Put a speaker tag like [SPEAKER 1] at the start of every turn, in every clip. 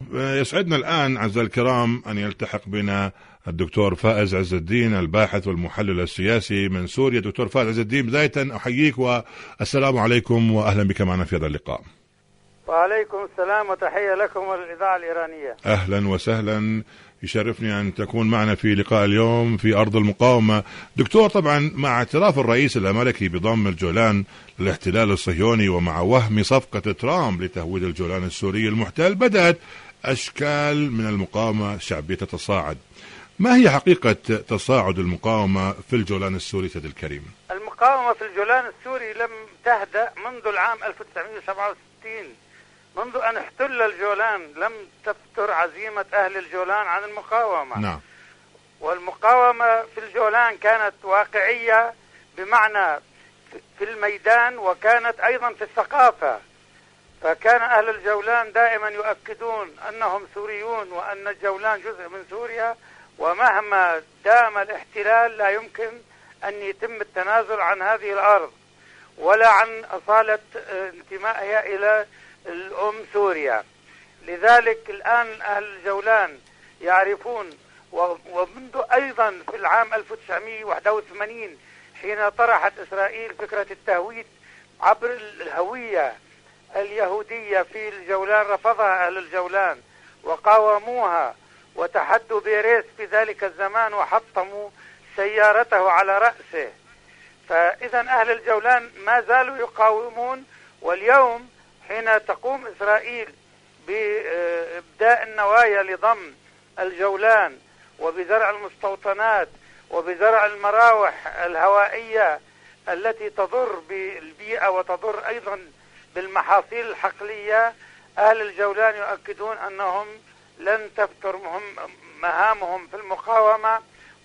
[SPEAKER 1] يسعدنا الآن أعزائي الكرام أن يلتحق بنا الدكتور فائز عز الدين، الباحث والمحلل السياسي من سوريا. دكتور فائز عز الدين، بداية أحييك والسلام عليكم وأهلا بك معنا في هذا اللقاء.
[SPEAKER 2] وعليكم السلام وتحية لكم والإذاعة الإيرانية.
[SPEAKER 1] أهلا وسهلا، يشرفني أن تكون معنا في لقاء اليوم في أرض المقاومة. دكتور، طبعا مع اعتراف الرئيس الأمريكي بضم الجولان للاحتلال الصهيوني ومع وهم صفقة ترامب لتهويد الجولان السوري المحتل، بدأت أشكال من المقاومة الشعبية تتصاعد. ما هي حقيقة تصاعد المقاومة في الجولان السوري سيد الكريم؟
[SPEAKER 2] المقاومة في الجولان السوري لم تهدأ منذ العام 1967. منذ أن احتل الجولان لم تفتر عزيمة أهل الجولان عن المقاومة.
[SPEAKER 1] نعم.
[SPEAKER 2] والمقاومة في الجولان كانت واقعية بمعنى في الميدان، وكانت أيضا في الثقافة. فكان أهل الجولان دائما يؤكدون أنهم سوريون وأن الجولان جزء من سوريا، ومهما دام الاحتلال لا يمكن أن يتم التنازل عن هذه الأرض ولا عن أصالة انتمائها إلى الأم سوريا. لذلك الآن أهل الجولان يعرفون، ومنذ أيضا في العام 1981 حين طرحت إسرائيل فكرة التهويد عبر الهوية اليهودية في الجولان، رفضها أهل الجولان وقاوموها وتحدوا بيريس في ذلك الزمان وحطموا سيارته على رأسه. فإذا أهل الجولان ما زالوا يقاومون. واليوم حين تقوم إسرائيل بإبداء النوايا لضم الجولان وبزرع المستوطنات وبزرع المراوح الهوائية التي تضر بالبيئة وتضر أيضا بالمحاصيل الحقلية، أهل الجولان يؤكدون أنهم لن تفتر مهامهم في المقاومة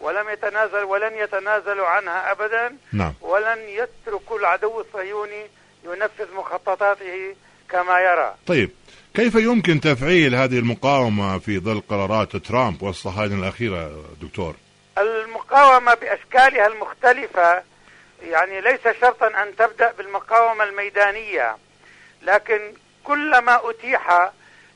[SPEAKER 2] ولن يتنازلوا عنها أبدا.
[SPEAKER 1] نعم.
[SPEAKER 2] ولن يتركوا العدو الصهيوني ينفذ مخططاته كما يرى.
[SPEAKER 1] طيب، كيف يمكن تفعيل هذه المقاومة في ظل قرارات ترامب والصهاينة الأخيرة دكتور؟
[SPEAKER 2] المقاومة بأشكالها المختلفة، يعني ليس شرطا أن تبدأ بالمقاومة الميدانية، لكن كلما أتيح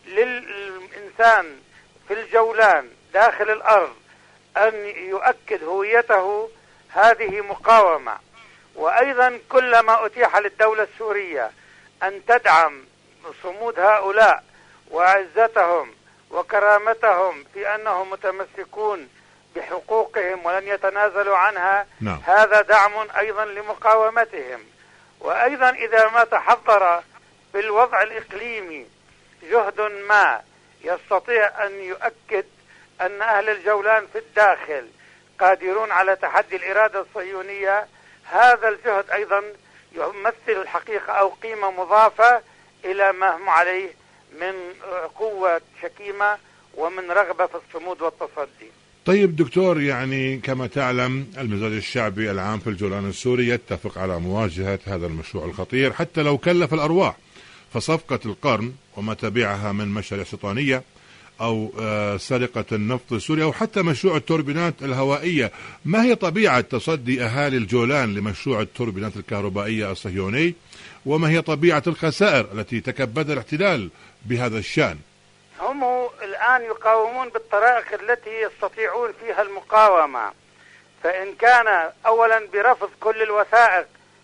[SPEAKER 2] للإنسان في الجولان داخل الأرض أن يؤكد هويته هذه مقاومة. وأيضا كلما أتيح للدولة السورية أن تدعم صمود هؤلاء وعزتهم وكرامتهم في أنهم متمسكون بحقوقهم ولن يتنازلوا عنها.
[SPEAKER 1] نعم.
[SPEAKER 2] هذا دعم أيضا لمقاومتهم. وأيضا إذا ما تحضر في الوضع الإقليمي جهد ما يستطيع أن يؤكد أن أهل الجولان في الداخل قادرون على تحدي الإرادة الصهيونية، هذا الجهد أيضا يمثل الحقيقة أو قيمة مضافة إلى ما هم عليه من قوة شكيمة ومن رغبة في الصمود والتصدي.
[SPEAKER 1] طيب دكتور، يعني كما تعلم المزاج الشعبي العام في الجولان السوري يتفق على مواجهة هذا المشروع الخطير حتى لو كلف الأرواح. فصفقة القرن وما تبعها من مشاريع استيطانية أو سرقة النفط السوري أو حتى مشروع التوربينات الهوائية، ما هي طبيعة تصدي أهالي الجولان لمشروع التوربينات الكهربائية الصهيوني؟ وما هي طبيعة الخسائر التي تكبدها الاحتلال بهذا الشأن؟
[SPEAKER 2] هم الآن يقاومون بالطرائق التي يستطيعون فيها المقاومة. فإن كان أولا برفض كل الوثائق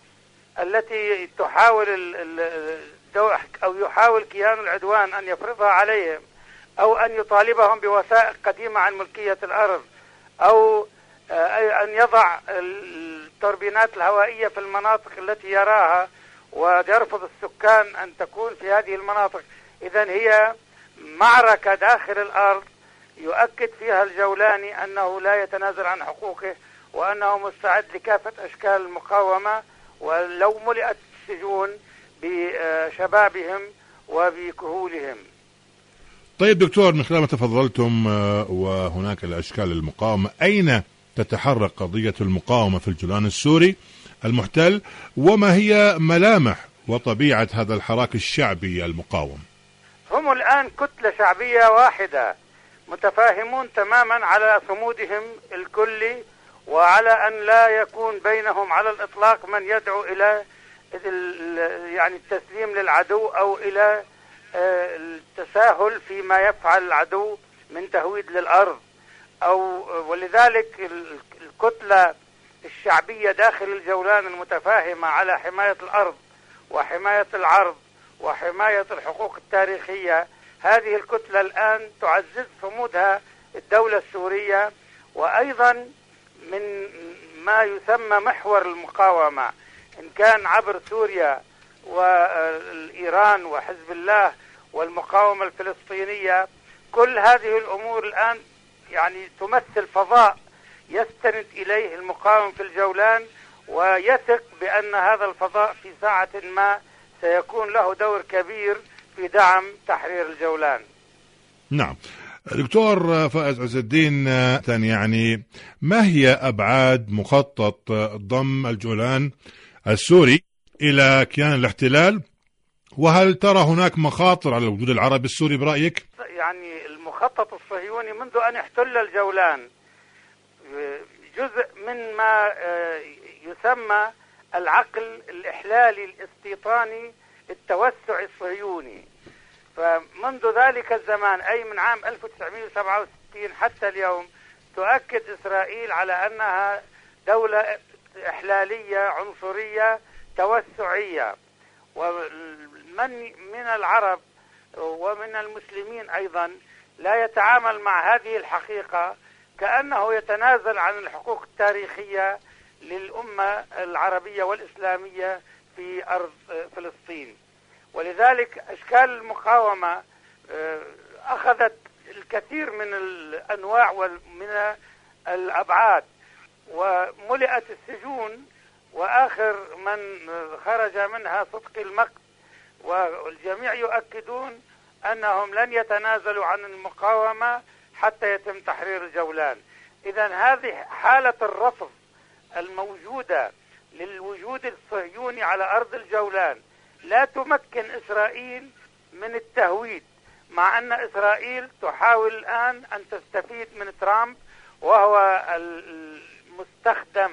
[SPEAKER 2] التي تحاول أو يحاول كيان العدوان أن يفرضها عليهم، أو أن يطالبهم بوثائق قديمة عن ملكية الأرض، أو أن يضع التوربينات الهوائية في المناطق التي يراها ويرفض السكان أن تكون في هذه المناطق. إذن هي معركة داخل الأرض يؤكد فيها الجولاني أنه لا يتنازل عن حقوقه وأنه مستعد لكافة أشكال المقاومة، ولو ملئت السجون بشبابهم وبكهولهم.
[SPEAKER 1] طيب دكتور، من خلال ما تفضلتم وهناك الأشكال المقاومة، أين تتحرك قضية المقاومة في الجولان السوري المحتل؟ وما هي ملامح وطبيعة هذا الحراك الشعبي المقاوم؟
[SPEAKER 2] هم الآن كتلة شعبية واحدة، متفاهمون تماما على صمودهم الكلي، وعلى أن لا يكون بينهم على الإطلاق من يدعو إلى يعني التسليم للعدو أو إلى التساهل فيما يفعل العدو من تهويد للأرض، ولذلك الكتلة الشعبية داخل الجولان المتفاهمة على حماية الأرض وحماية العرض وحماية الحقوق التاريخية، هذه الكتلة الآن تعزز صمودها الدولة السورية، وأيضا من ما يسمى محور المقاومة إن كان عبر سوريا وإيران وحزب الله والمقاومة الفلسطينية. كل هذه الأمور الآن يعني تمثل فضاء يستند إليه المقاوم في الجولان، ويثق بأن هذا الفضاء في ساعة ما سيكون له دور كبير في دعم تحرير الجولان.
[SPEAKER 1] نعم دكتور فائز عز الدين، يعني ما هي أبعاد مخطط ضم الجولان السوري إلى كيان الاحتلال، وهل ترى هناك مخاطر على الوجود العربي السوري برأيك؟
[SPEAKER 2] يعني المخطط الصهيوني منذ أن احتل الجولان جزء من ما يسمى العقل الإحلالي الاستيطاني التوسع الصهيوني. فمنذ ذلك الزمان أي من عام 1967 حتى اليوم تؤكد إسرائيل على أنها دولة إحلالية عنصرية توسعية، ومن من العرب ومن المسلمين أيضا لا يتعامل مع هذه الحقيقة كأنه يتنازل عن الحقوق التاريخية للأمة العربية والإسلامية في أرض فلسطين. ولذلك أشكال المقاومة أخذت الكثير من الأنواع ومن الأبعاد، وملئت السجون، وآخر من خرج منها صدقي المقت، والجميع يؤكدون أنهم لن يتنازلوا عن المقاومة حتى يتم تحرير الجولان. إذن هذه حالة الرفض الموجودة للوجود الصهيوني على أرض الجولان لا تمكن إسرائيل من التهويد، مع أن إسرائيل تحاول الآن أن تستفيد من ترامب، وهو المستخدم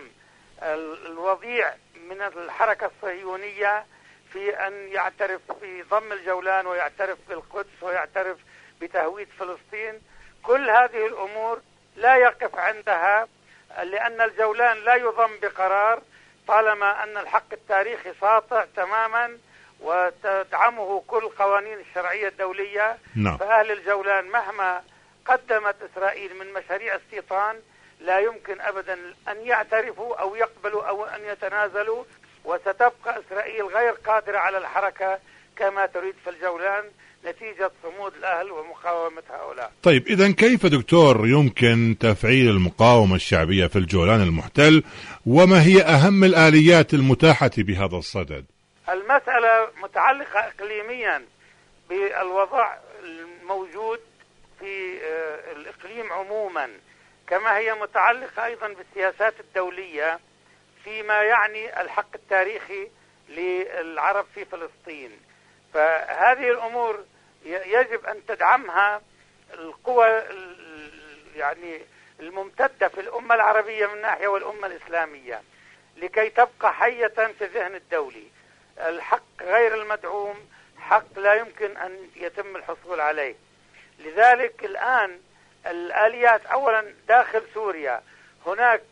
[SPEAKER 2] الوضيع من الحركة الصهيونية في أن يعترف في ضم الجولان ويعترف بالقدس ويعترف بتهويد فلسطين. كل هذه الأمور لا يقف عندها، لأن الجولان لا يضم بقرار طالما أن الحق التاريخي ساطع تماما وتدعمه كل قوانين الشرعية الدولية.
[SPEAKER 1] نعم.
[SPEAKER 2] فأهل الجولان مهما قدمت إسرائيل من مشاريع استيطان لا يمكن أبدا أن يعترفوا أو يقبلوا أو أن يتنازلوا، وستبقى إسرائيل غير قادرة على الحركة كما تريد في الجولان نتيجة صمود الأهل ومقاومة هؤلاء.
[SPEAKER 1] طيب إذن كيف دكتور يمكن تفعيل المقاومة الشعبية في الجولان المحتل، وما هي أهم الآليات المتاحة بهذا الصدد؟
[SPEAKER 2] المسألة متعلقة إقليميا بالوضع الموجود في الإقليم عموما، كما هي متعلقة أيضا بالسياسات الدولية فيما يعني الحق التاريخي للعرب في فلسطين. فهذه الأمور يجب أن تدعمها القوى يعني الممتدة في الأمة العربية من ناحية والأمة الإسلامية لكي تبقى حية في الذهن الدولي. الحق غير المدعوم حق لا يمكن أن يتم الحصول عليه. لذلك الآن الآليات أولا داخل سوريا هناك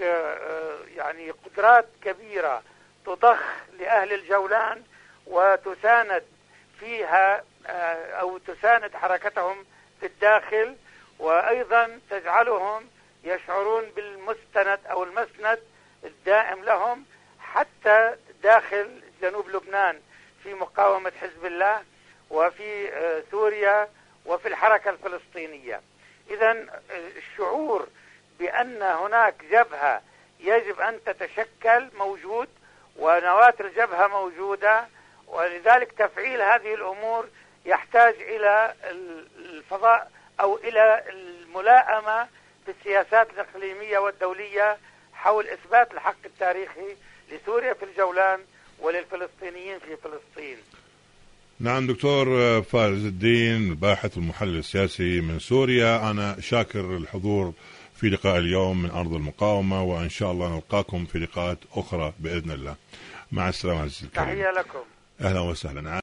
[SPEAKER 2] يعني قدرات كبيرة تضخ لأهل الجولان وتساند فيها أو تساند حركتهم في الداخل، وأيضا تجعلهم يشعرون بالمستند أو المسند الدائم لهم حتى داخل جنوب لبنان في مقاومة حزب الله وفي سوريا وفي الحركة الفلسطينية. إذن الشعور بأن هناك جبهة يجب أن تتشكل موجود، ونواة الجبهة موجودة، ولذلك تفعيل هذه الأمور يحتاج إلى الفضاء أو إلى الملائمة في السياسات الإقليمية والدولية حول إثبات الحق التاريخي لسوريا في الجولان وللفلسطينيين في فلسطين.
[SPEAKER 1] نعم دكتور فائز الدين، الباحث والمحلل السياسي من سوريا، أنا شاكر الحضور في لقاء اليوم من أرض المقاومة، وإن شاء الله نلقاكم في لقاءات أخرى بإذن الله. مع السلامة عزيزي الكريم.
[SPEAKER 2] تحية لكم.
[SPEAKER 1] أهلا وسهلا.